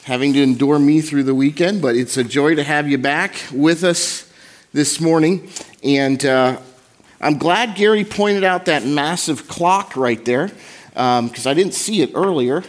having to endure me through the weekend, but it's a joy to have you back with us this morning. And I'm glad Gary pointed out that massive clock right there, because I didn't see it earlier.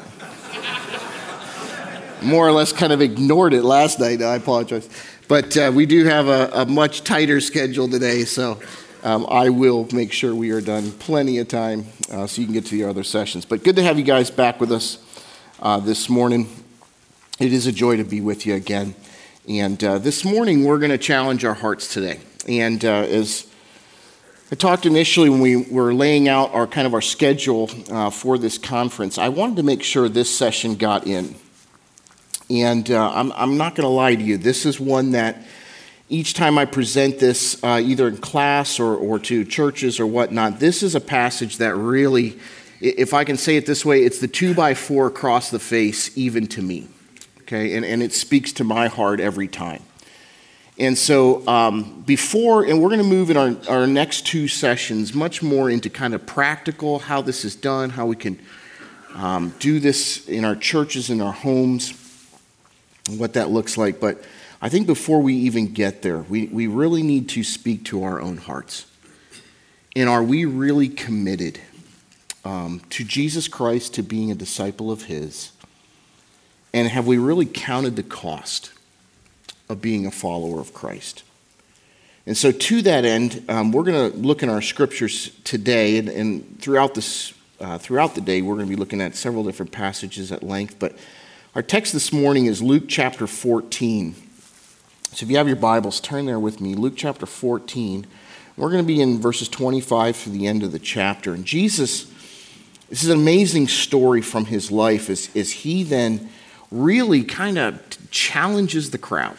More or less kind of ignored it last night. I apologize. But we do have a much tighter schedule today, so I will make sure we are done plenty of time so you can get to the other sessions. But good to have you guys back with us this morning. It is a joy to be with you again. And this morning we're going to challenge our hearts today. And as I talked initially when we were laying out our schedule for this conference, I wanted to make sure this session got in. And I'm not going to lie to you. This is one that each time I present this, either in class or to churches or whatnot, this is a passage that really, if I can say it this way, it's the 2x4 across the face, even to me. Okay, and it speaks to my heart every time. And so we're going to move in our next two sessions much more into kind of practical, how this is done, how we can do this in our churches, in our homes, what that looks like. But I think before we even get there, we really need to speak to our own hearts. And are we really committed to Jesus Christ, to being a disciple of His? And have we really counted the cost of being a follower of Christ? And so to that end, we're going to look in our scriptures today, and throughout the day, we're going to be looking at several different passages at length. But our text this morning is Luke chapter 14. So if you have your Bibles, turn there with me. Luke chapter 14. We're going to be in verses 25 through the end of the chapter. And Jesus, this is an amazing story from His life as He then really kind of challenges the crowd.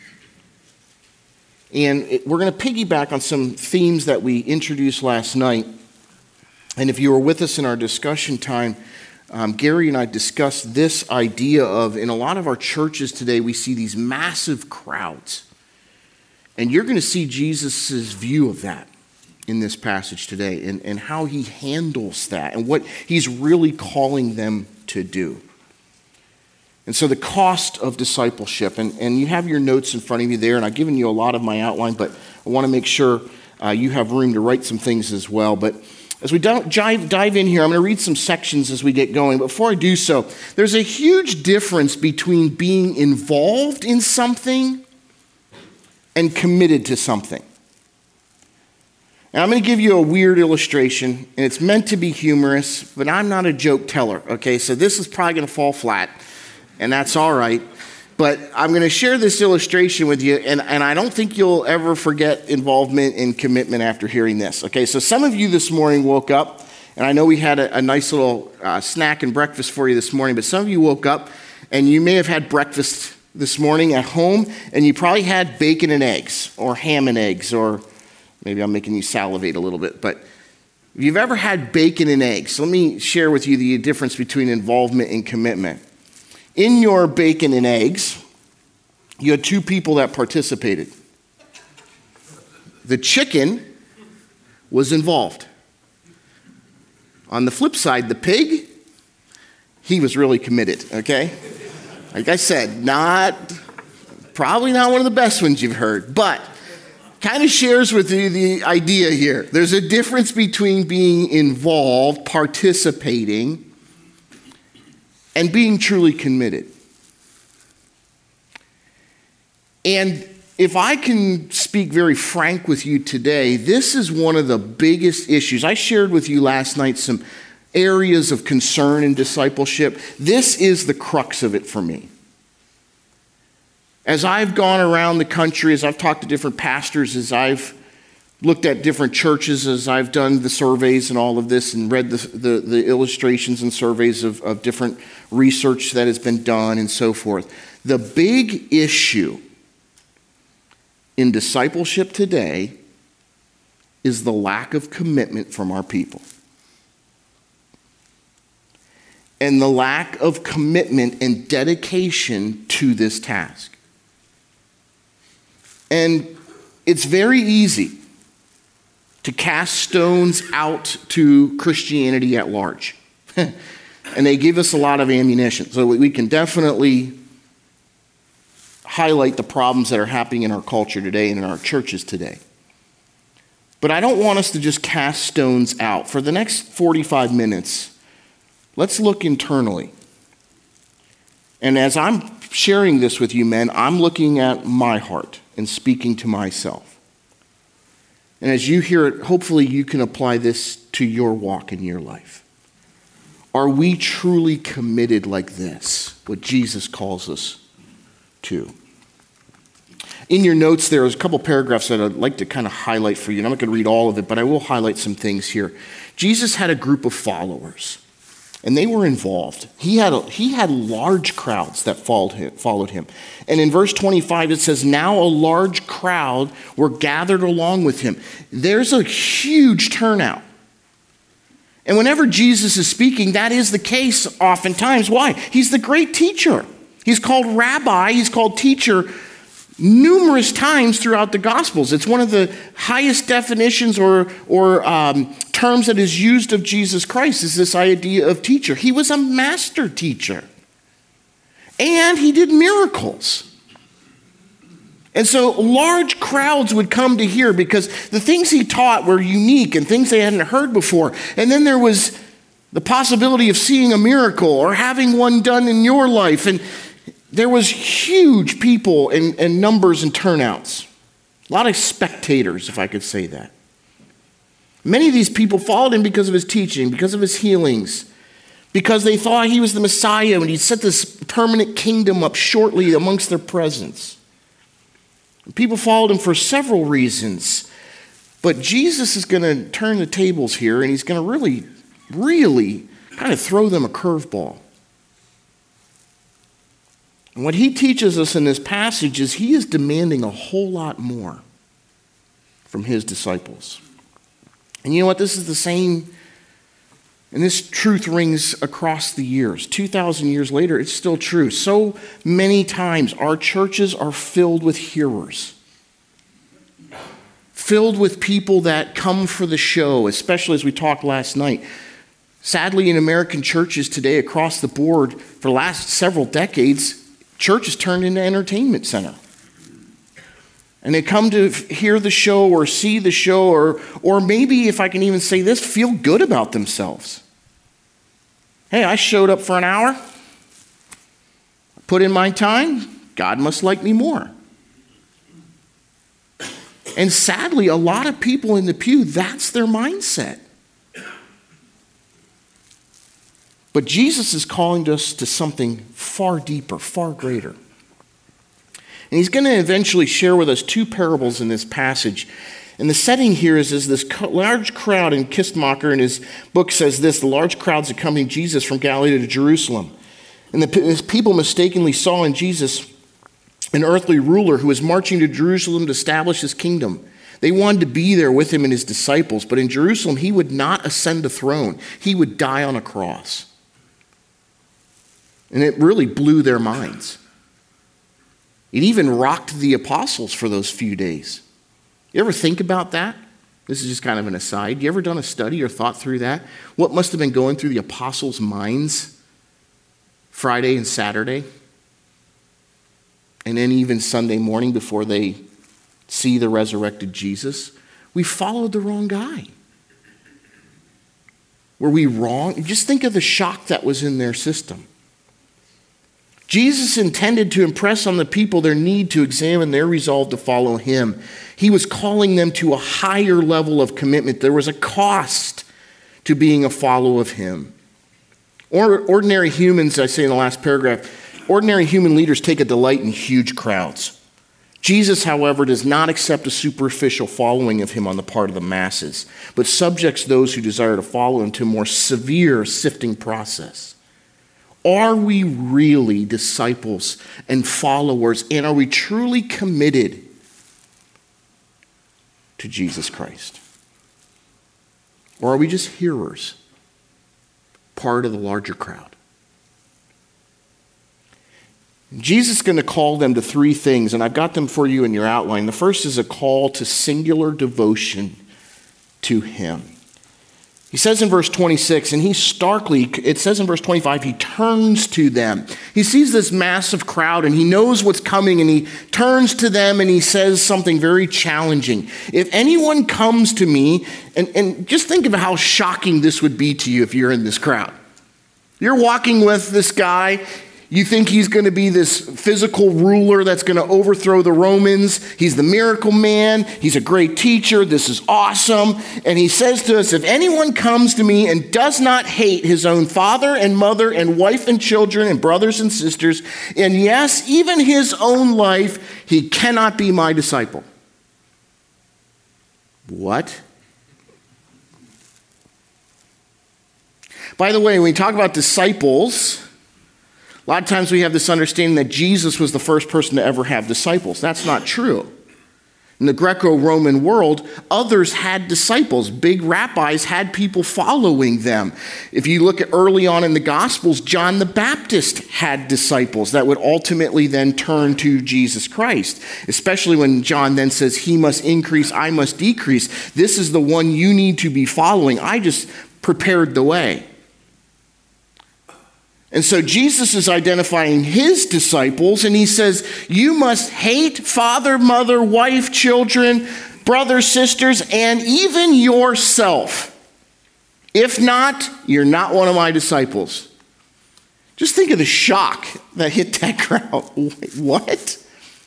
And we're going to piggyback on some themes that we introduced last night. And if you were with us in our discussion time, Gary and I discussed this idea of, in a lot of our churches today, we see these massive crowds. And you're going to see Jesus' view of that in this passage today, and how He handles that and what He's really calling them to do. And so the cost of discipleship, and you have your notes in front of you there, and I've given you a lot of my outline, but I want to make sure you have room to write some things as well. But as we dive in here, I'm going to read some sections as we get going. Before I do so, there's a huge difference between being involved in something and committed to something. And I'm going to give you a weird illustration, and it's meant to be humorous, but I'm not a joke teller, okay? So this is probably going to fall flat, and that's all right. But I'm going to share this illustration with you, and I don't think you'll ever forget involvement and commitment after hearing this. Okay, so some of you this morning woke up, and I know we had a nice little snack and breakfast for you this morning, but some of you woke up, and you may have had breakfast this morning at home, and you probably had bacon and eggs, or ham and eggs, or maybe I'm making you salivate a little bit. But if you've ever had bacon and eggs, let me share with you the difference between involvement and commitment. In your bacon and eggs, you had two people that participated. The chicken was involved. On the flip side, the pig, he was really committed, okay? Like I said, probably not one of the best ones you've heard, but kind of shares with you the idea here. There's a difference between being involved, participating, and being truly committed. And if I can speak very frank with you today, this is one of the biggest issues. I shared with you last night some areas of concern in discipleship. This is the crux of it for me. As I've gone around the country, as I've talked to different pastors, as I've looked at different churches, as I've done the surveys and all of this and read the illustrations and surveys of different research that has been done and so forth, the big issue in discipleship today is the lack of commitment from our people. And the lack of commitment and dedication to this task. And it's very easy to cast stones out to Christianity at large. And they give us a lot of ammunition. So we can definitely highlight the problems that are happening in our culture today and in our churches today. But I don't want us to just cast stones out. For the next 45 minutes, let's look internally. And as I'm sharing this with you, men, I'm looking at my heart and speaking to myself. And as you hear it, hopefully you can apply this to your walk in your life. Are we truly committed like this, what Jesus calls us to? In your notes, there's a couple paragraphs that I'd like to kind of highlight for you. And I'm not going to read all of it, but I will highlight some things here. Jesus had a group of followers, and they were involved. He had large crowds that followed him. And in verse 25, it says, now a large crowd were gathered along with him. There's a huge turnout. And whenever Jesus is speaking, that is the case oftentimes. Why? He's the great teacher. He's called rabbi. He's called teacher numerous times throughout the Gospels. It's one of the highest definitions or terms that is used of Jesus Christ is this idea of teacher. He was a master teacher. And he did miracles. And so large crowds would come to hear because the things he taught were unique and things they hadn't heard before. And then there was the possibility of seeing a miracle or having one done in your life. And there was huge people and numbers and turnouts. A lot of spectators, if I could say that. Many of these people followed him because of his teaching, because of his healings, because they thought he was the Messiah and he'd set this permanent kingdom up shortly amongst their presence. People followed him for several reasons. But Jesus is going to turn the tables here and he's going to really kind of throw them a curveball. And what he teaches us in this passage is he is demanding a whole lot more from his disciples. And you know what? This is the same, and this truth rings across the years. 2,000 years later, it's still true. So many times our churches are filled with hearers. Filled with people that come for the show, especially as we talked last night. Sadly, in American churches today across the board, for the last several decades, church has turned into an entertainment center. And they come to hear the show or see the show or maybe, if I can even say this, feel good about themselves. Hey, I showed up for an hour, put in my time, God must like me more. And sadly, a lot of people in the pew, that's their mindset. But Jesus is calling us to something far deeper, far greater. And he's going to eventually share with us two parables in this passage. And the setting here is this large crowd, and Kistemacher in his book says this, the large crowds accompanying Jesus from Galilee to Jerusalem. And the people mistakenly saw in Jesus an earthly ruler who was marching to Jerusalem to establish his kingdom. They wanted to be there with him and his disciples, but in Jerusalem he would not ascend the throne. He would die on a cross. And it really blew their minds. It even rocked the apostles for those few days. You ever think about that? This is just kind of an aside. You ever done a study or thought through that? What must have been going through the apostles' minds Friday and Saturday? And then even Sunday morning before they see the resurrected Jesus? We followed the wrong guy. Were we wrong? Just think of the shock that was in their system. Jesus intended to impress on the people their need to examine their resolve to follow him. He was calling them to a higher level of commitment. There was a cost to being a follower of him. Ordinary humans, I say in the last paragraph, ordinary human leaders take a delight in huge crowds. Jesus, however, does not accept a superficial following of him on the part of the masses, but subjects those who desire to follow him to a more severe sifting process. Are we really disciples and followers, and are we truly committed to Jesus Christ? Or are we just hearers, part of the larger crowd? Jesus is going to call them to three things, and I've got them for you in your outline. The first is a call to singular devotion to him. He says in verse 26, and it says in verse 25, he turns to them. He sees this massive crowd and he knows what's coming, and he turns to them and he says something very challenging. If anyone comes to me, and just think of how shocking this would be to you if you're in this crowd. You're walking with this guy. You think he's going to be this physical ruler that's going to overthrow the Romans. He's the miracle man. He's a great teacher. This is awesome. And he says to us, if anyone comes to me and does not hate his own father and mother and wife and children and brothers and sisters, and yes, even his own life, he cannot be my disciple. What? By the way, when we talk about disciples, a lot of times we have this understanding that Jesus was the first person to ever have disciples. That's not true. In the Greco-Roman world, others had disciples. Big rabbis had people following them. If you look at early on in the Gospels, John the Baptist had disciples that would ultimately then turn to Jesus Christ, especially when John then says, he must increase, I must decrease. This is the one you need to be following. I just prepared the way. And so Jesus is identifying his disciples, and he says, you must hate father, mother, wife, children, brothers, sisters, and even yourself. If not, you're not one of my disciples. Just think of the shock that hit that crowd. Wait, what?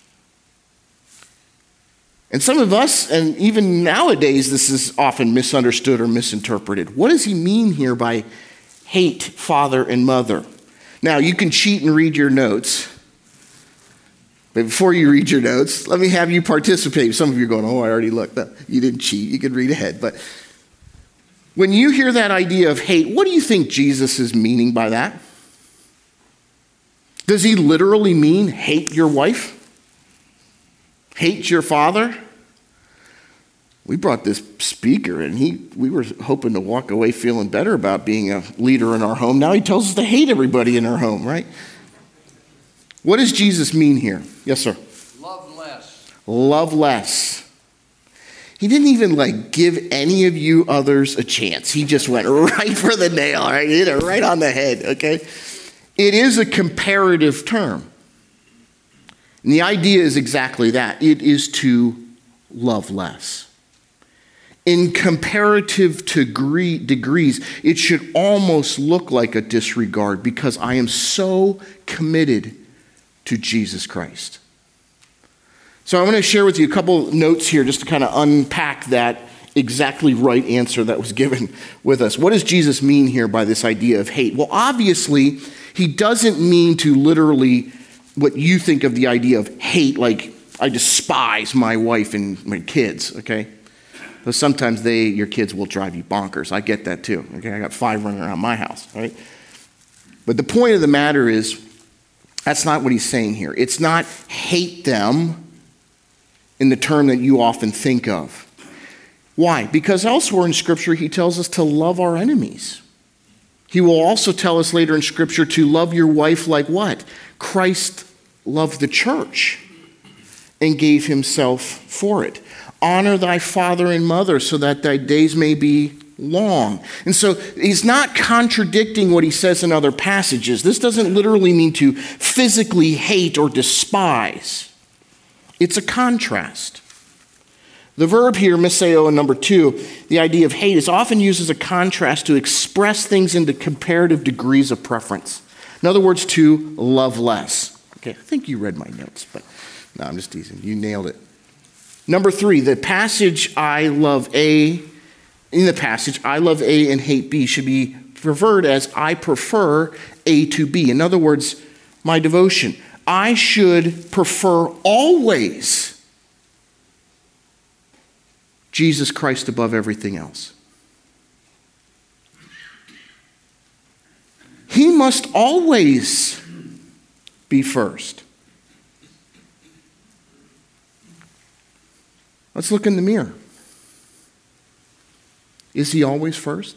And some of us, and even nowadays, this is often misunderstood or misinterpreted. What does he mean here by hate father and mother? Now, you can cheat and read your notes. But before you read your notes, let me have you participate. Some of you are going, oh, I already looked. No, you didn't cheat. You can read ahead. But when you hear that idea of hate, what do you think Jesus is meaning by that? Does he literally mean hate your wife? Hate your father? We brought this speaker, and we were hoping to walk away feeling better about being a leader in our home. Now he tells us to hate everybody in our home, right? What does Jesus mean here? Yes, sir. Love less. Love less. He didn't even give any of you others a chance. He just went right for the nail, right? He hit it right on the head, okay? It is a comparative term. And the idea is exactly that. It is to love less. In comparative degrees, it should almost look like a disregard because I am so committed to Jesus Christ. So I'm going to share with you a couple notes here just to kind of unpack that exactly right answer that was given with us. What does Jesus mean here by this idea of hate? Well, obviously, he doesn't mean to literally what you think of the idea of hate, like I despise my wife and my kids, okay? But sometimes your kids will drive you bonkers. I get that too. Okay, I got 5 running around my house, right? But the point of the matter is, that's not what he's saying here. It's not hate them in the term that you often think of. Why? Because elsewhere in Scripture, he tells us to love our enemies. He will also tell us later in Scripture to love your wife like what? Christ loved the church and gave himself for it. Honor thy father and mother so that thy days may be long. And so he's not contradicting what he says in other passages. This doesn't literally mean to physically hate or despise. It's a contrast. The verb here, miseo, in number 2, the idea of hate, is often used as a contrast to express things into comparative degrees of preference. In other words, to love less. Okay, I think you read my notes, but no, I'm just teasing. You nailed it. Number 3, in the passage, I love A and hate B should be preferred as I prefer A to B. In other words, my devotion. I should prefer always Jesus Christ above everything else. He must always be first. Let's look in the mirror. Is he always first?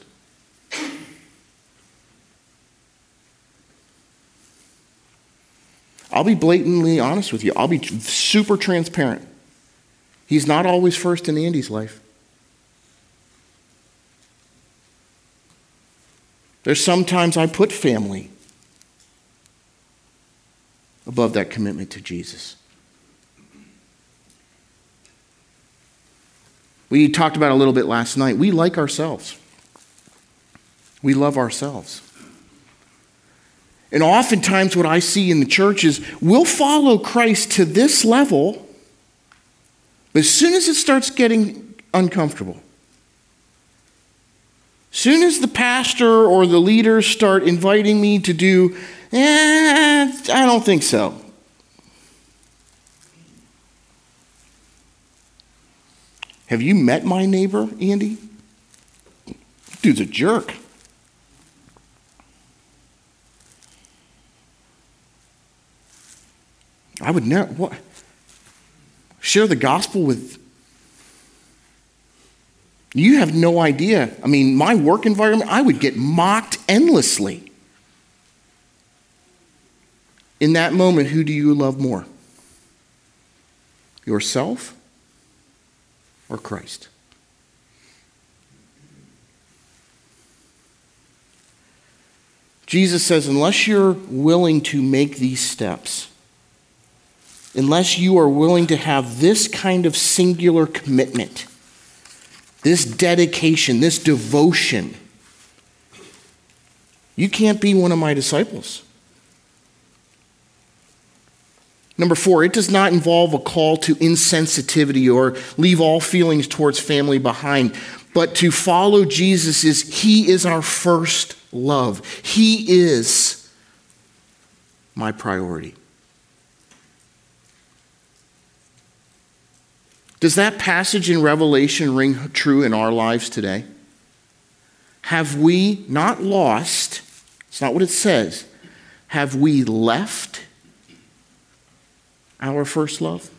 I'll be blatantly honest with you. I'll be super transparent. He's not always first in Andy's life. There's sometimes I put family above that commitment to Jesus. We talked about it a little bit last night. We like ourselves. We love ourselves. And oftentimes what I see in the church is we'll follow Christ to this level, but as soon as it starts getting uncomfortable, soon as the pastor or the leaders start inviting me to do, I don't think so. Have you met my neighbor, Andy? Dude's a jerk. I would never share the gospel with. You have no idea. I mean, my work environment, I would get mocked endlessly. In that moment, who do you love more? Yourself or Christ? Jesus says, unless you're willing to make these steps, unless you are willing to have this kind of singular commitment, this dedication, this devotion, you can't be one of my disciples. Number 4, it does not involve a call to insensitivity or leave all feelings towards family behind. But to follow Jesus He is our first love. He is my priority. Does that passage in Revelation ring true in our lives today? Have we not lost, it's not what it says, have we left our first love?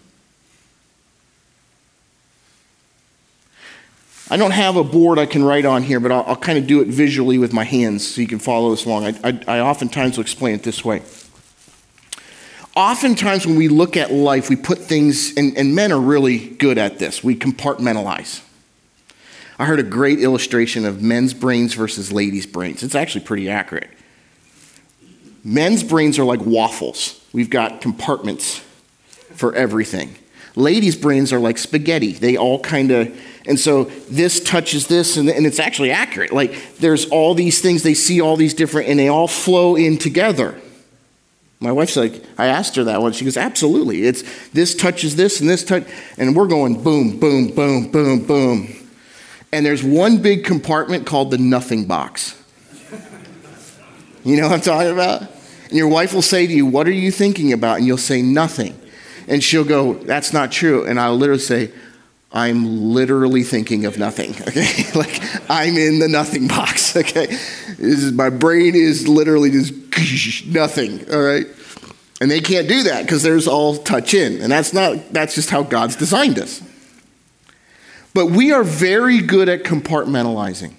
I don't have a board I can write on here, but I'll kind of do it visually with my hands so you can follow this along. I oftentimes will explain it this way. Oftentimes when we look at life, we put things, and men are really good at this, we compartmentalize. I heard a great illustration of men's brains versus ladies' brains. It's actually pretty accurate. Men's brains are like waffles. We've got compartments for everything. Ladies' brains are like spaghetti. They all kind of, and so this touches this, and it's actually accurate. Like there's all these things, they see all these different, and they all flow in together. My wife's like, I asked her that one. She goes, absolutely. It's this touches this and this touch, and we're going boom, boom, boom, boom, boom. And there's one big compartment called the nothing box. You know what I'm talking about? And your wife will say to you, what are you thinking about? And you'll say nothing. And she'll go, that's not true. And I'll literally say, I'm literally thinking of nothing, okay? Like, I'm in the nothing box, okay? My brain is literally just nothing, all right? And they can't do that because there's all touch in. And that's just how God's designed us. But we are very good at compartmentalizing.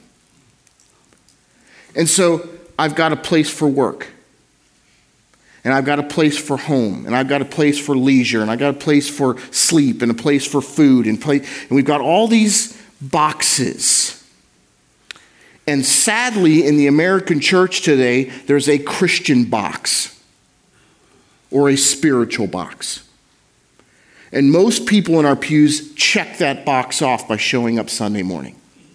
And so I've got a place for work. And I've got a place for home, and I've got a place for leisure, and I've got a place for sleep, and a place for food, and we've got all these boxes. And sadly, in the American church today, there's a Christian box or a spiritual box. And most people in our pews check that box off by showing up Sunday morning.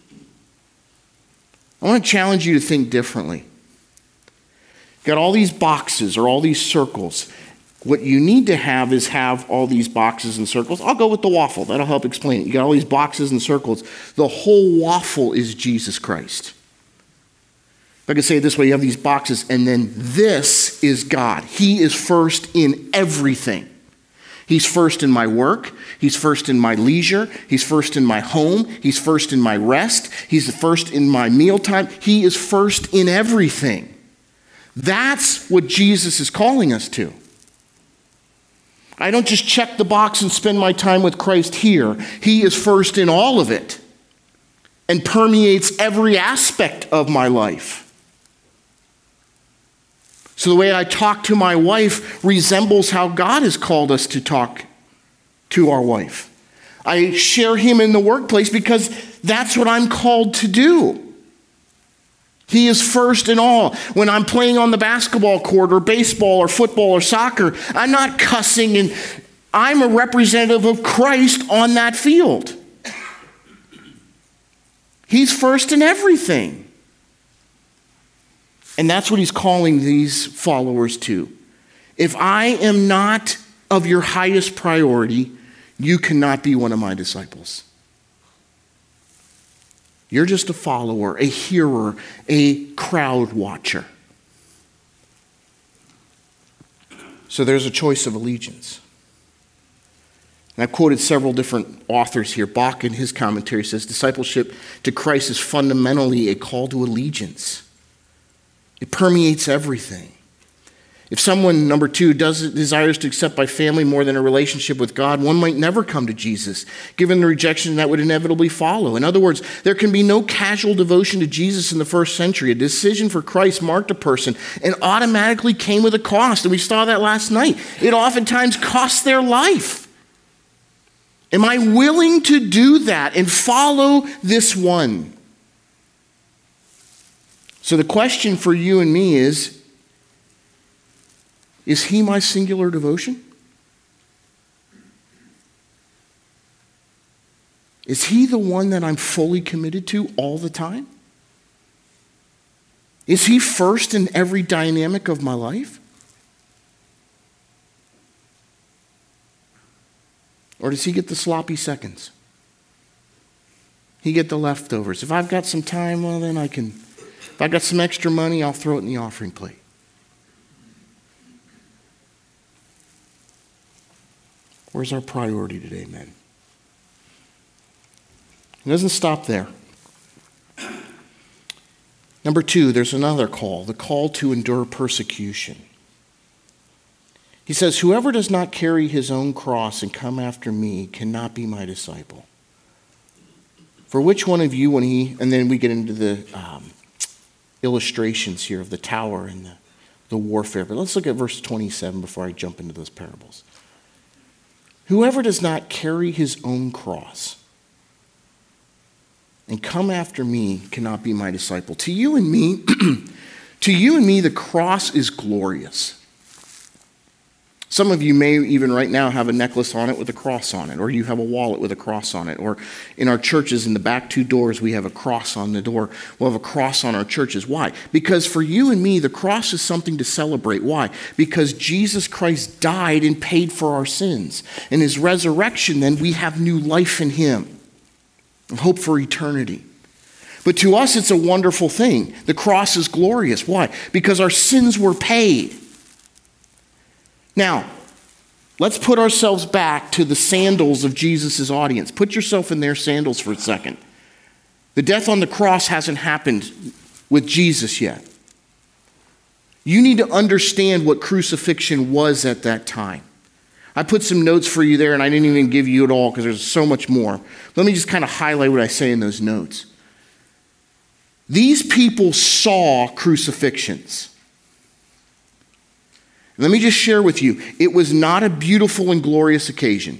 I want to challenge you to think differently. Got all these boxes or all these circles. What you need to have is have all these boxes and circles. I'll go with the waffle. That'll help explain it. You got all these boxes and circles. The whole waffle is Jesus Christ. If I could say it this way, you have these boxes, and then this is God. He is first in everything. He's first in my work. He's first in my leisure. He's first in my home. He's first in my rest. He's first in my mealtime. He is first in everything. That's what Jesus is calling us to. I don't just check the box and spend my time with Christ here. He is first in all of it and permeates every aspect of my life. So the way I talk to my wife resembles how God has called us to talk to our wife. I share him in the workplace because that's what I'm called to do. He is first in all. When I'm playing on the basketball court or baseball or football or soccer, I'm not cussing, and I'm a representative of Christ on that field. He's first in everything. And that's what he's calling these followers to. If I am not of your highest priority, you cannot be one of my disciples. You're just a follower, a hearer, a crowd watcher. So there's a choice of allegiance. And I've quoted several different authors here. Bach, in his commentary, says discipleship to Christ is fundamentally a call to allegiance. It permeates everything. If someone, number two, desires to accept by family more than a relationship with God, one might never come to Jesus, given the rejection that would inevitably follow. In other words, there can be no casual devotion to Jesus in the first century. A decision for Christ marked a person and automatically came with a cost. And we saw that last night. It oftentimes costs their life. Am I willing to do that and follow this one? So the question for you and me is he my singular devotion? Is he the one that I'm fully committed to all the time? Is he first in every dynamic of my life? Or does he get the sloppy seconds? He get the leftovers. If I've got some time, well then if I've got some extra money, I'll throw it in the offering plate. Where's our priority today, men? It doesn't stop there. Number two, there's another call, the call to endure persecution. He says, whoever does not carry his own cross and come after me cannot be my disciple. For which one of you, and then we get into the illustrations here of the tower and the warfare. But let's look at verse 27 before I jump into those parables. Whoever does not carry his own cross and come after me cannot be my disciple. To you and me, the cross is glorious. Some of you may even right now have a necklace on it with a cross on it, or you have a wallet with a cross on it, or in our churches, in the back two doors, we have a cross on the door. We'll have a cross on our churches. Why? Because for you and me, the cross is something to celebrate. Why? Because Jesus Christ died and paid for our sins. In his resurrection, then, we have new life in him and hope for eternity. But to us, it's a wonderful thing. The cross is glorious. Why? Because our sins were paid. Now, let's put ourselves back to the sandals of Jesus' audience. Put yourself in their sandals for a second. The death on the cross hasn't happened with Jesus yet. You need to understand what crucifixion was at that time. I put some notes for you there, and I didn't even give you it all because there's so much more. Let me just kind of highlight what I say in those notes. These people saw crucifixions. Let me just share with you, it was not a beautiful and glorious occasion.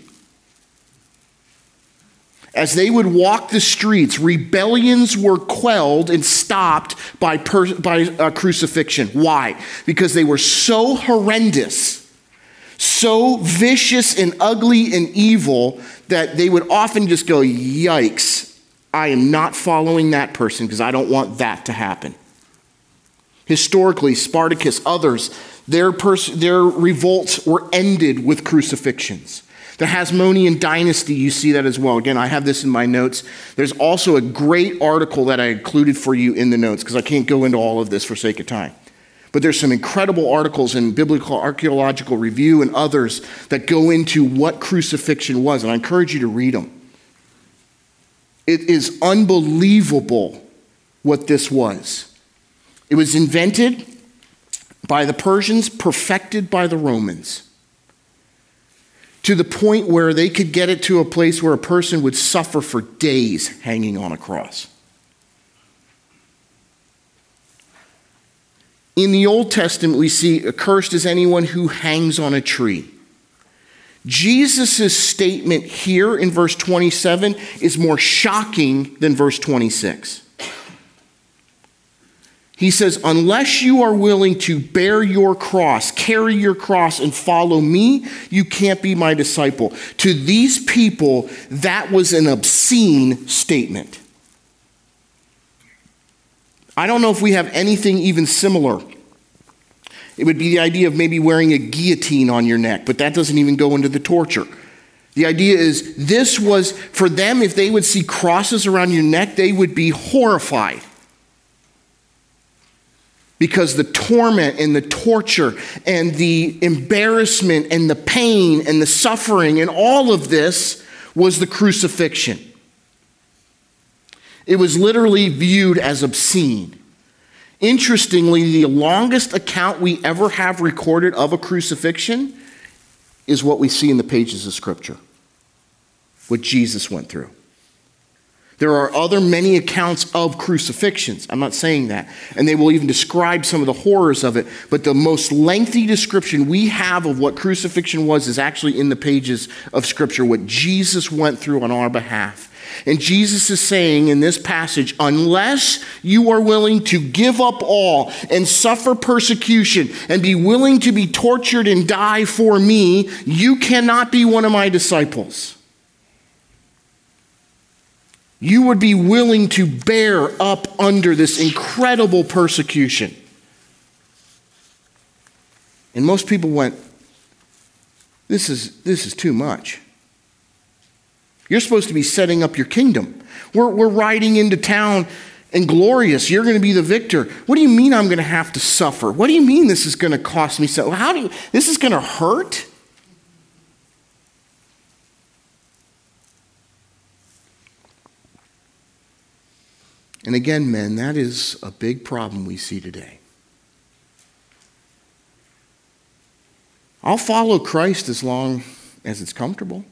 As they would walk the streets, rebellions were quelled and stopped by crucifixion. Why? Because they were so horrendous, so vicious and ugly and evil that they would often just go, yikes, I am not following that person because I don't want that to happen. Historically, Spartacus, others, their revolts were ended with crucifixions. The Hasmonean dynasty, you see that as well. Again, I have this in my notes. There's also a great article that I included for you in the notes because I can't go into all of this for sake of time. But there's some incredible articles in Biblical Archaeological Review and others that go into what crucifixion was, and I encourage you to read them. It is unbelievable what this was. It was invented by the Persians, perfected by the Romans, to the point where they could get it to a place where a person would suffer for days hanging on a cross. In the Old Testament, we see, accursed is anyone who hangs on a tree. Jesus' statement here in verse 27 is more shocking than verse 26. He says, unless you are willing to bear your cross, carry your cross, and follow me, you can't be my disciple. To these people, that was an obscene statement. I don't know if we have anything even similar. It would be the idea of maybe wearing a guillotine on your neck, but that doesn't even go into the torture. The idea is this was, for them, if they would see crosses around your neck, they would be horrified. Because the torment and the torture and the embarrassment and the pain and the suffering and all of this was the crucifixion. It was literally viewed as obscene. Interestingly, the longest account we ever have recorded of a crucifixion is what we see in the pages of Scripture, what Jesus went through. There are many accounts of crucifixions. I'm not saying that. And they will even describe some of the horrors of it. But the most lengthy description we have of what crucifixion was is actually in the pages of Scripture, what Jesus went through on our behalf. And Jesus is saying in this passage, unless you are willing to give up all and suffer persecution and be willing to be tortured and die for me, you cannot be one of my disciples. You would be willing to bear up under this incredible persecution. And most people went, this is too much. You're supposed to be setting up your kingdom. We're riding into town and glorious. You're going to be the victor. What do you mean I'm going to have to suffer? What do you mean this is going to cost me so? This is going to hurt? And again, men, that is a big problem we see today. I'll follow Christ as long as it's comfortable.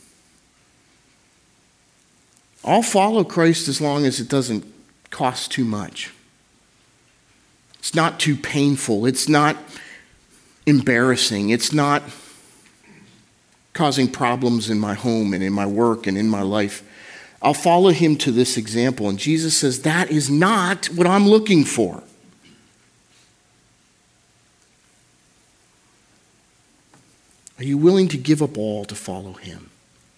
I'll follow Christ as long as it doesn't cost too much. It's not too painful. It's not embarrassing. It's not causing problems in my home and in my work and in my life. I'll follow him to this example. And Jesus says, that is not what I'm looking for. Are you willing to give up all to follow him?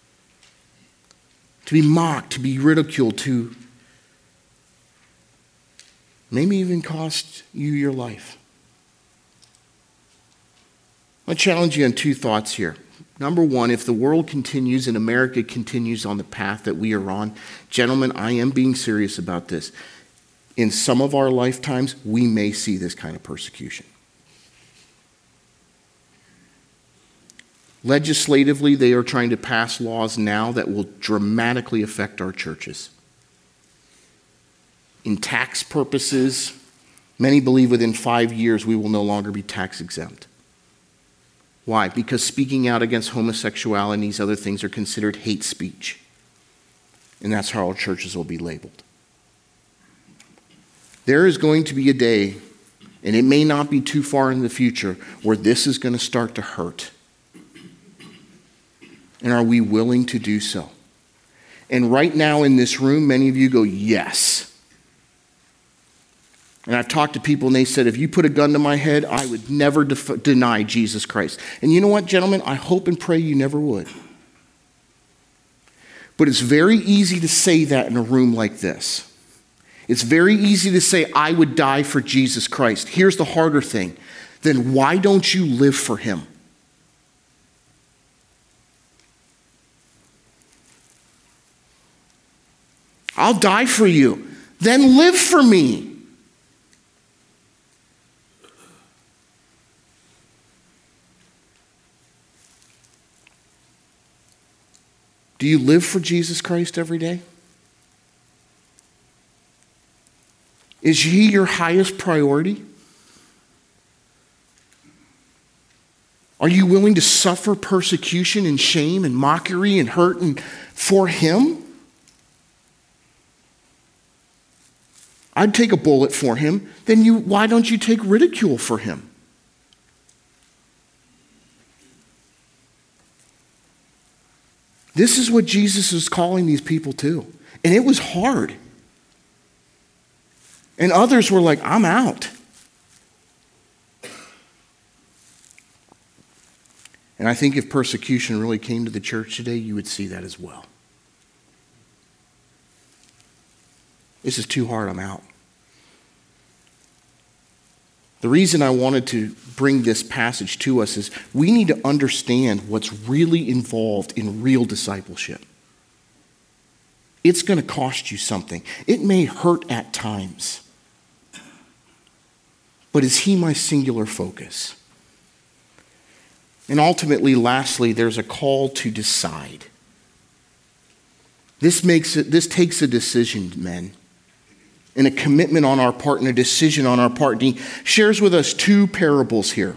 To be mocked, to be ridiculed, to maybe even cost you your life? I'll challenge you on two thoughts here. Number one, if the world continues and America continues on the path that we are on, gentlemen, I am being serious about this. In some of our lifetimes, we may see this kind of persecution. Legislatively, they are trying to pass laws now that will dramatically affect our churches. In tax purposes, many believe within 5 years we will no longer be tax exempt. Why? Because speaking out against homosexuality and these other things are considered hate speech. And that's how our churches will be labeled. There is going to be a day, and it may not be too far in the future, where this is going to start to hurt. And are we willing to do so? And right now in this room, many of you go, yes. And I've talked to people and they said, if you put a gun to my head, I would never deny Jesus Christ. And you know what, gentlemen? I hope and pray you never would. But it's very easy to say that in a room like this. It's very easy to say, I would die for Jesus Christ. Here's the harder thing. Then why don't you live for him? I'll die for you. Then live for me. Do you live for Jesus Christ every day? Is he your highest priority? Are you willing to suffer persecution and shame and mockery and hurt for him? I'd take a bullet for him. Then why don't you take ridicule for him? This is what Jesus is calling these people to. And it was hard. And others were like, I'm out. And I think if persecution really came to the church today, you would see that as well. This is too hard, I'm out. The reason I wanted to bring this passage to us is we need to understand what's really involved in real discipleship. It's going to cost you something. It may hurt at times. But is he my singular focus? And ultimately, lastly, there's a call to decide. This takes a decision, men, and a commitment on our part and a decision on our part. And he shares with us two parables here.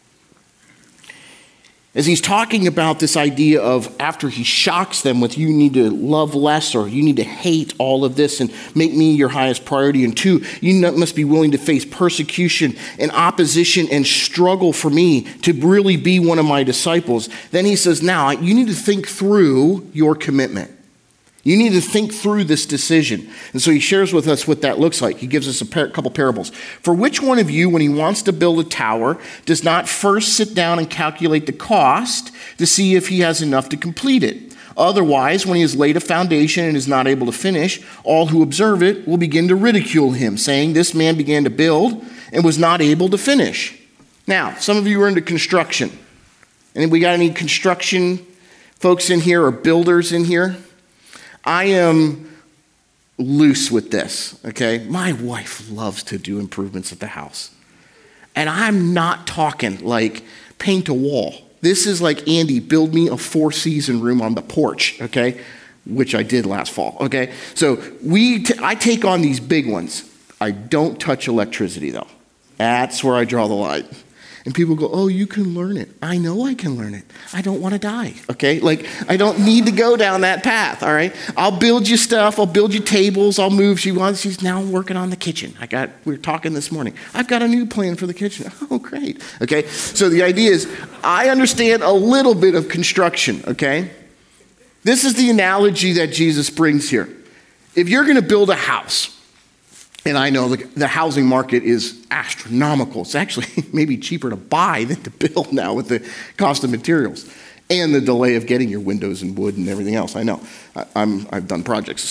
As he's talking about this idea of after he shocks them with you need to love less or you need to hate all of this and make me your highest priority. And two, you must be willing to face persecution and opposition and struggle for me to really be one of my disciples. Then he says, now you need to think through your commitment. You need to think through this decision. And so he shares with us what that looks like. He gives us a couple parables. For which one of you, when he wants to build a tower, does not first sit down and calculate the cost to see if he has enough to complete it? Otherwise, when he has laid a foundation and is not able to finish, all who observe it will begin to ridicule him, saying, this man began to build and was not able to finish. Now, some of you are into construction. And we got any construction folks in here or builders in here? I am loose with this, okay? My wife loves to do improvements at the house. And I'm not talking like paint a wall. This is like, Andy, build me a 4-season room on the porch, okay? Which I did last fall, okay? So I take on these big ones. I don't touch electricity, though. That's where I draw the line. And people go, oh, you can learn it. I know I can learn it. I don't want to die, okay? Like, I don't need to go down that path, all right? I'll build you stuff. I'll build you tables. I'll move. She's now working on the kitchen. We were talking this morning. I've got a new plan for the kitchen. Oh, great, okay? So the idea is I understand a little bit of construction, okay? This is the analogy that Jesus brings here. If you're going to build a house, and I know the housing market is astronomical. It's actually maybe cheaper to buy than to build now with the cost of materials and the delay of getting your windows and wood and everything else. I know. I've done projects.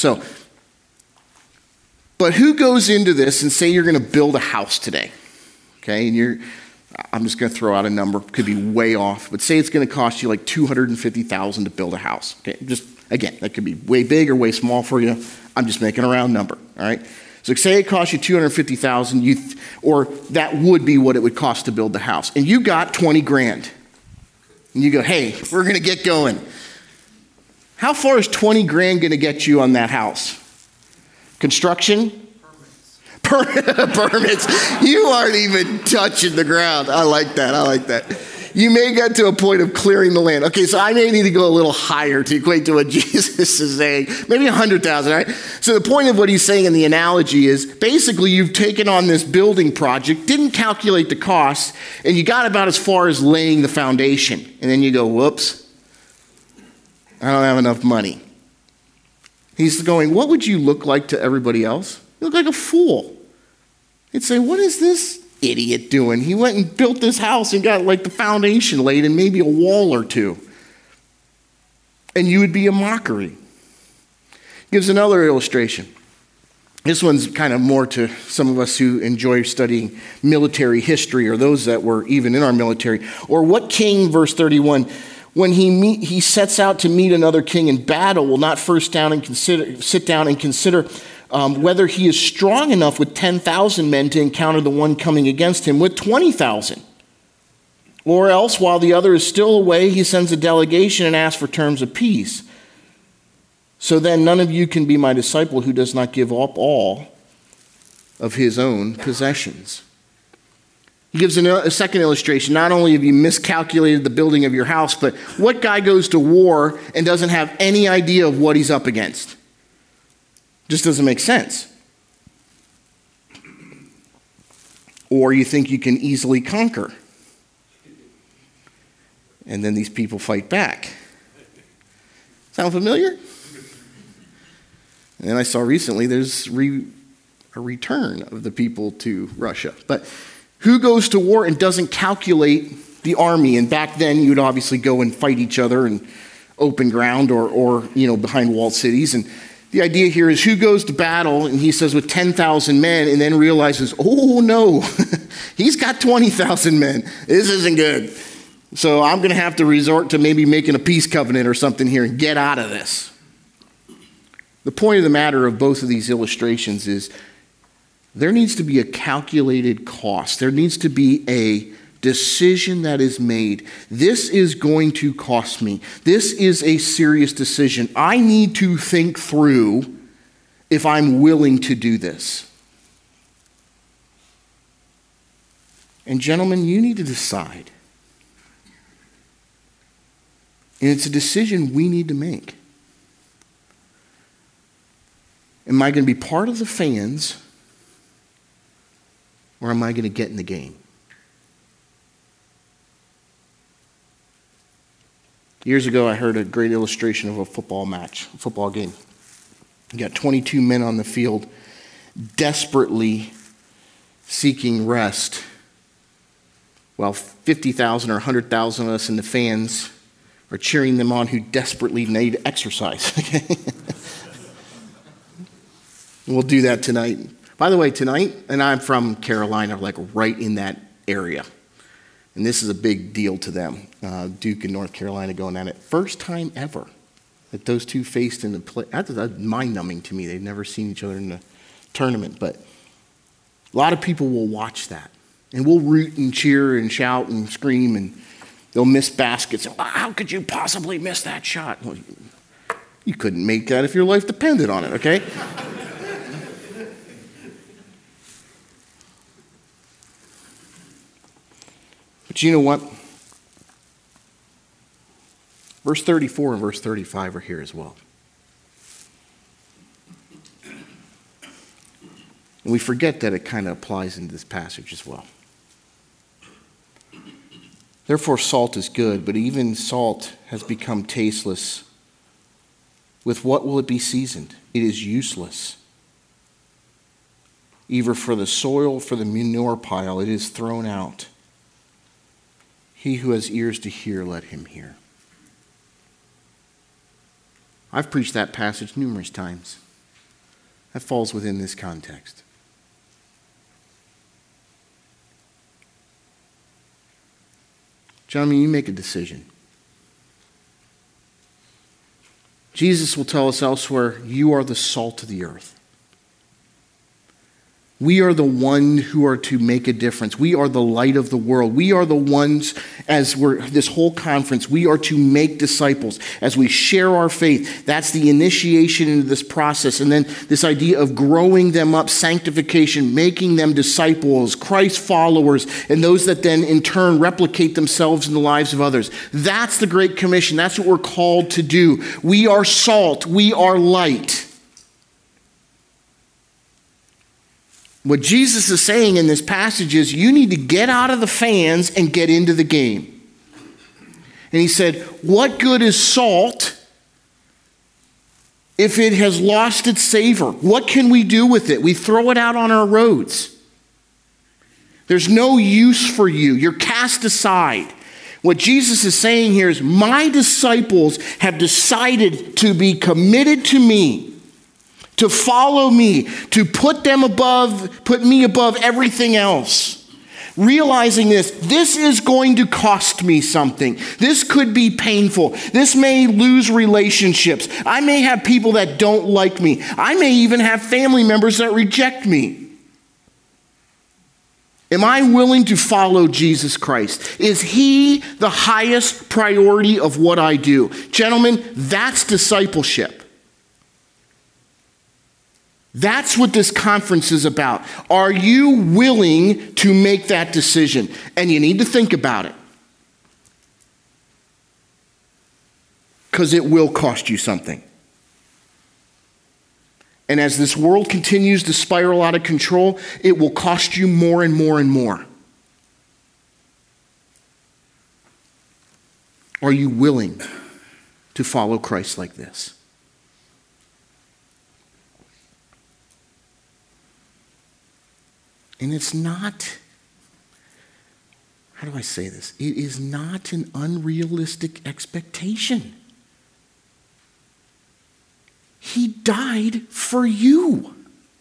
But who goes into this and say you're going to build a house today? Okay, and I'm just going to throw out a number. Could be way off, but say it's going to cost you like $250,000 to build a house. Okay, just again, that could be way big or way small for you. I'm just making a round number. All right. So say it costs you $250,000, or that would be what it would cost to build the house. And you got $20,000. And you go, hey, we're going to get going. How far is $20,000 going to get you on that house? Construction? Permits. You aren't even touching the ground. I like that. You may get to a point of clearing the land. Okay, so I may need to go a little higher to equate to what Jesus is saying. Maybe 100,000, right? So the point of what he's saying in the analogy is basically you've taken on this building project, didn't calculate the cost, and you got about as far as laying the foundation. And then you go, whoops, I don't have enough money. He's going, what would you look like to everybody else? You look like a fool. He'd say, what is this idiot doing? He went and built this house and got like the foundation laid and maybe a wall or two. And you would be a mockery. Gives another illustration. This one's kind of more to some of us who enjoy studying military history or those that were even in our military. Or what king, verse 31, when he sets out to meet another king in battle, will not first sit down and consider whether he is strong enough with 10,000 men to encounter the one coming against him with 20,000. Or else, while the other is still away, he sends a delegation and asks for terms of peace. So then none of you can be my disciple who does not give up all of his own possessions. He gives a second illustration. Not only have you miscalculated the building of your house, but what guy goes to war and doesn't have any idea of what he's up against? Just doesn't make sense. Or you think you can easily conquer. And then these people fight back. Sound familiar? And then I saw recently there's a return of the people to Russia. But who goes to war and doesn't calculate the army? And back then, you'd obviously go and fight each other in open ground or behind walled cities. And the idea here is who goes to battle, and he says with 10,000 men, and then realizes, oh no, he's got 20,000 men. This isn't good. So I'm going to have to resort to maybe making a peace covenant or something here and get out of this. The point of the matter of both of these illustrations is there needs to be a calculated cost. There needs to be a decision that is made. This is going to cost me. This is a serious decision. I need to think through if I'm willing to do this. And gentlemen, you need to decide. And it's a decision we need to make. Am I going to be part of the fans, or am I going to get in the game? Years ago, I heard a great illustration of a football match, a football game. You got 22 men on the field desperately seeking rest, while 50,000 or 100,000 of us in the fans are cheering them on who desperately need exercise. We'll do that tonight. By the way, tonight, and I'm from Carolina, like right in that area. And this is a big deal to them. Duke and North Carolina going at it. First time ever that those two faced in the play. That's mind-numbing to me. They've never seen each other in the tournament. But a lot of people will watch that. And we'll root and cheer and shout and scream. And they'll miss baskets. How could you possibly miss that shot? Well, you couldn't make that if your life depended on it, okay? But you know what? Verse 34 and verse 35 are here as well. And we forget that it kind of applies into this passage as well. Therefore, salt is good, but even salt has become tasteless. With what will it be seasoned? It is useless. Either for the soil, for the manure pile, it is thrown out. He who has ears to hear, let him hear. I've preached that passage numerous times. That falls within this context. Gentlemen, you make a decision. Jesus will tell us elsewhere, you are the salt of the earth. We are the one who are to make a difference. We are the light of the world. We are the ones, as we're this whole conference, we are to make disciples. As we share our faith, that's the initiation into this process. And then this idea of growing them up, sanctification, making them disciples, Christ followers, and those that then in turn replicate themselves in the lives of others. That's the Great Commission. That's what we're called to do. We are salt. We are light. What Jesus is saying in this passage is you need to get out of the fans and get into the game. And he said, what good is salt if it has lost its savor? What can we do with it? We throw it out on our roads. There's no use for you. You're cast aside. What Jesus is saying here is my disciples have decided to be committed to me, to follow me, to put me above everything else. Realizing this is going to cost me something. This could be painful. This may lose relationships. I may have people that don't like me. I may even have family members that reject me. Am I willing to follow Jesus Christ? Is he the highest priority of what I do? Gentlemen, that's discipleship. That's what this conference is about. Are you willing to make that decision? And you need to think about it. Because it will cost you something. And as this world continues to spiral out of control, it will cost you more and more and more. Are you willing to follow Christ like this? And it's not, how do I say this? It is not an unrealistic expectation. He died for you.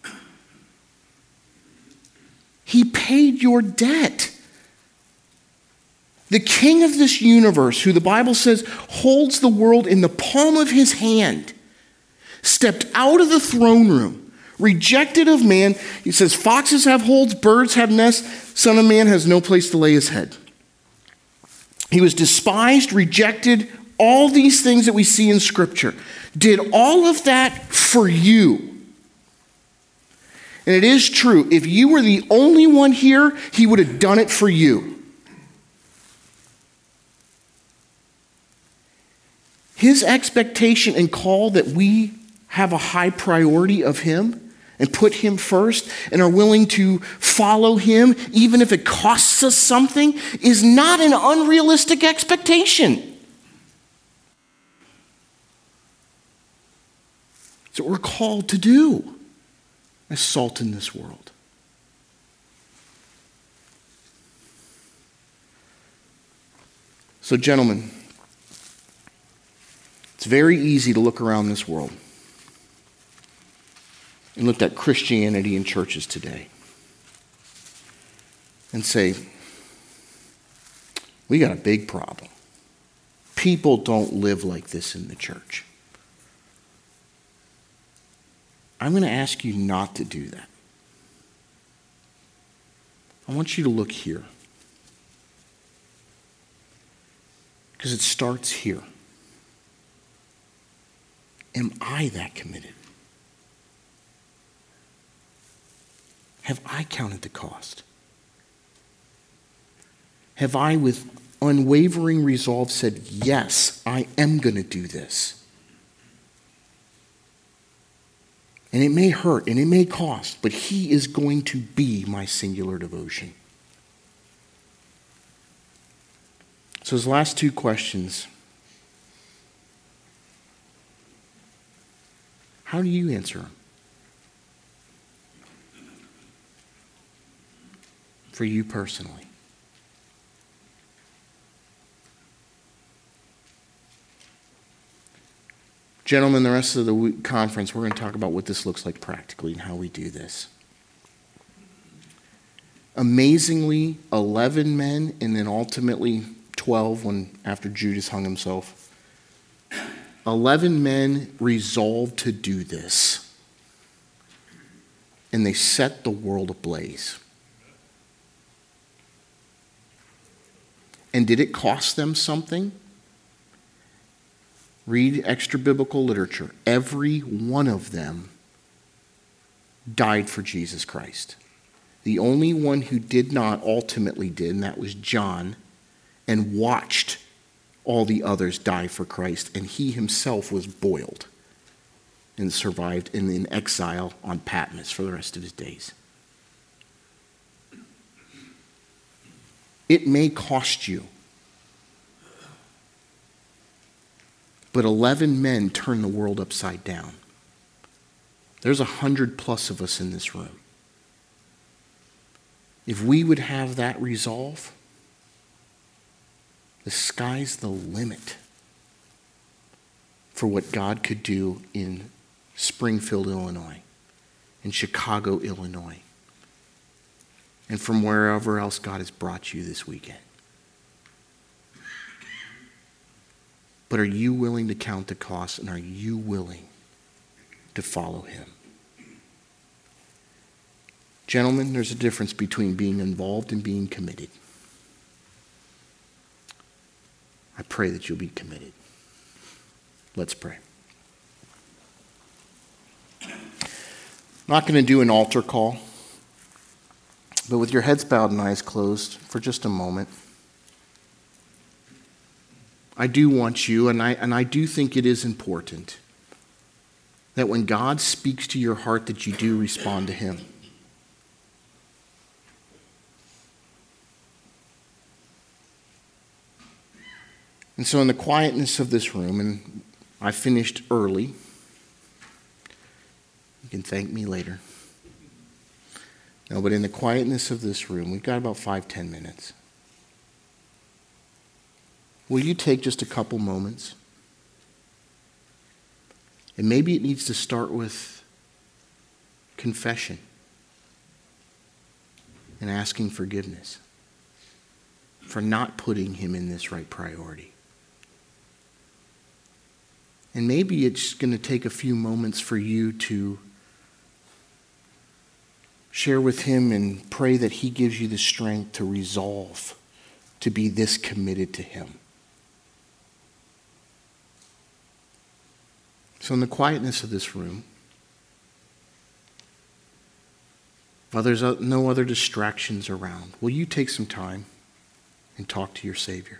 He paid your debt. The king of this universe, who the Bible says holds the world in the palm of his hand, stepped out of the throne room, rejected of man. He says, foxes have holes, birds have nests, Son of Man has no place to lay his head. He was despised, rejected, all these things that we see in Scripture. Did all of that for you. And it is true, if you were the only one here, he would have done it for you. His expectation and call that we have a high priority of him and put him first and are willing to follow him even if it costs us something is not an unrealistic expectation. It's what we're called to do as salt in this world. So, gentlemen, it's very easy to look around this world and look at Christianity in churches today and say, we got a big problem. People don't live like this in the church. I'm going to ask you not to do that. I want you to look here. Because it starts here. Am I that committed? Have I counted the cost? Have I, with unwavering resolve, said, yes, I am going to do this? And it may hurt and it may cost, but he is going to be my singular devotion. So his last two questions. How do you answer them? For you personally. Gentlemen, the rest of the conference, we're going to talk about what this looks like practically and how we do this. Amazingly, 11 men and then ultimately 12 after Judas hung himself. 11 men resolved to do this. And they set the world ablaze. And did it cost them something? Read extra biblical literature. Every one of them died for Jesus Christ. The only one who did not ultimately did, and that was John, and watched all the others die for Christ. And he himself was boiled and survived in exile on Patmos for the rest of his days. It may cost you. But 11 men turn the world upside down. There's 100+ of us in this room. If we would have that resolve, the sky's the limit for what God could do in Springfield, Illinois, in Chicago, Illinois, and from wherever else God has brought you this weekend. But are you willing to count the cost, and are you willing to follow him? Gentlemen, there's a difference between being involved and being committed. I pray that you'll be committed. Let's pray. I'm not going to do an altar call, but with your heads bowed and eyes closed for just a moment, I do want you, and I do think it is important, that when God speaks to your heart that you do respond to him. And so in the quietness of this room, and I finished early, you can thank me later. No, but in the quietness of this room, we've got about 5-10 minutes. Will you take just a couple moments? And maybe it needs to start with confession and asking forgiveness for not putting him in this right priority. And maybe it's going to take a few moments for you to share with him and pray that he gives you the strength to resolve to be this committed to him. So in the quietness of this room, while there's no other distractions around, will you take some time and talk to your Savior?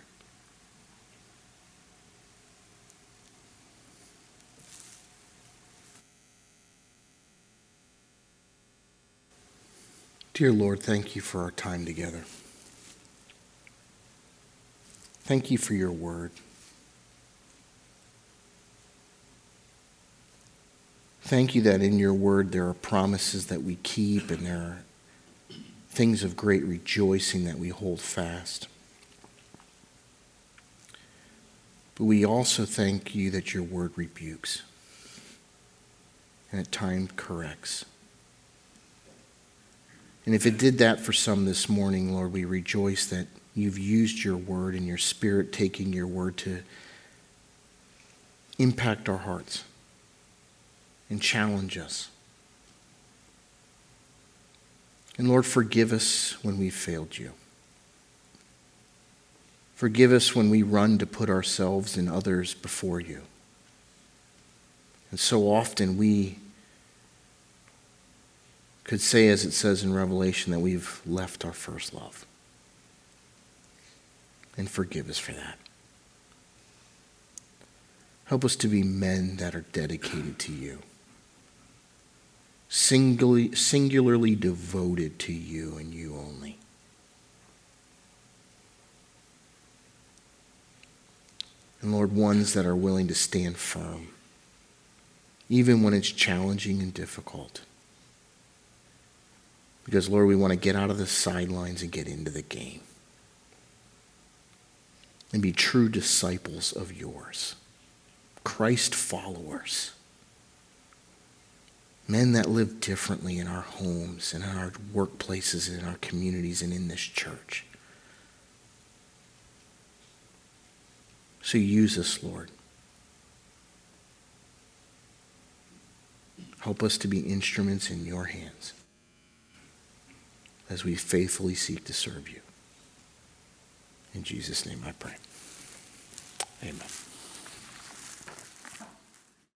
Dear Lord, thank you for our time together. Thank you for your word. Thank you that in your word there are promises that we keep and there are things of great rejoicing that we hold fast. But we also thank you that your word rebukes and at times corrects. And if it did that for some this morning, Lord, we rejoice that you've used your word and your Spirit taking your word to impact our hearts and challenge us. And Lord, forgive us when we've failed you. Forgive us when we run to put ourselves and others before you. And so often we could say, as it says in Revelation, that we've left our first love. And forgive us for that. Help us to be men that are dedicated to you. Singularly devoted to you and you only. And Lord, ones that are willing to stand firm, even when it's challenging and difficult. Because, Lord, we want to get out of the sidelines and get into the game. And be true disciples of yours. Christ followers. Men that live differently in our homes and in our workplaces and in our communities and in this church. So use us, Lord. Help us to be instruments in your hands as we faithfully seek to serve you. In Jesus' name I pray. Amen.